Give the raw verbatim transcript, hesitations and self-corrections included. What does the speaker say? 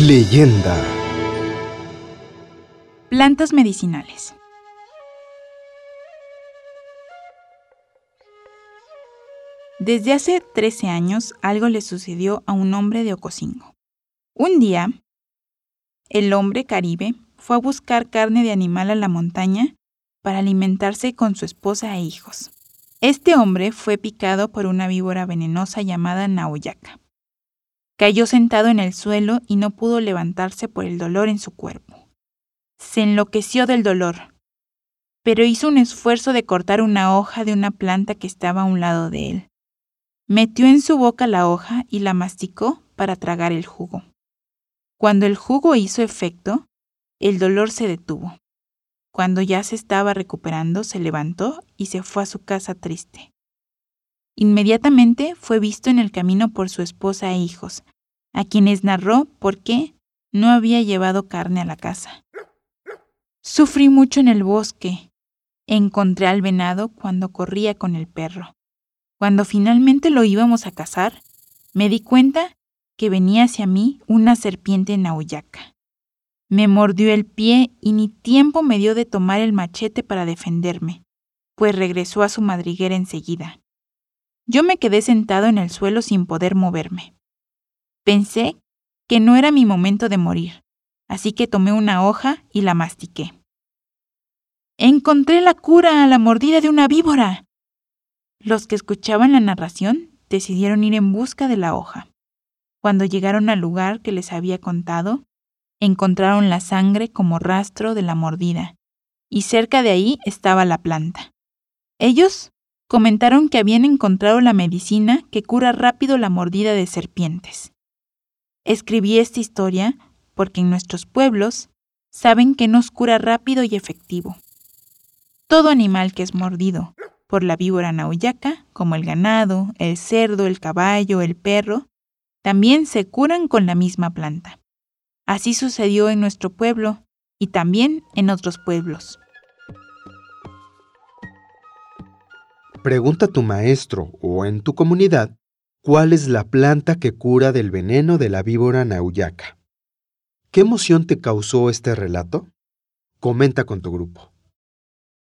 Leyenda. Plantas medicinales. Desde hace trece años algo le sucedió a un hombre de Ocosingo. Un día, el hombre caribe fue a buscar carne de animal a la montaña para alimentarse con su esposa e hijos. Este hombre fue picado por una víbora venenosa llamada Nauyaca. Cayó sentado en el suelo y no pudo levantarse por el dolor en su cuerpo. Se enloqueció del dolor, pero hizo un esfuerzo de cortar una hoja de una planta que estaba a un lado de él. Metió en su boca la hoja y la masticó para tragar el jugo. Cuando el jugo hizo efecto, el dolor se detuvo. Cuando ya se estaba recuperando, se levantó y se fue a su casa triste. Inmediatamente fue visto en el camino por su esposa e hijos, a quienes narró por qué no había llevado carne a la casa. Sufrí mucho en el bosque. Encontré al venado cuando corría con el perro. Cuando finalmente lo íbamos a cazar, me di cuenta que venía hacia mí una serpiente nauyaca. Me mordió el pie y ni tiempo me dio de tomar el machete para defenderme, pues regresó a su madriguera enseguida. Yo me quedé sentado en el suelo sin poder moverme. Pensé que no era mi momento de morir, así que tomé una hoja y la mastiqué. ¡Encontré la cura a la mordida de una víbora! Los que escuchaban la narración decidieron ir en busca de la hoja. Cuando llegaron al lugar que les había contado, encontraron la sangre como rastro de la mordida, y cerca de ahí estaba la planta. Ellos comentaron que habían encontrado la medicina que cura rápido la mordida de serpientes. Escribí esta historia porque en nuestros pueblos saben que nos cura rápido y efectivo. Todo animal que es mordido por la víbora nauyaca, como el ganado, el cerdo, el caballo, el perro, también se curan con la misma planta. Así sucedió en nuestro pueblo y también en otros pueblos. Pregunta a tu maestro o en tu comunidad cuál es la planta que cura del veneno de la víbora nauyaca. ¿Qué emoción te causó este relato? Comenta con tu grupo.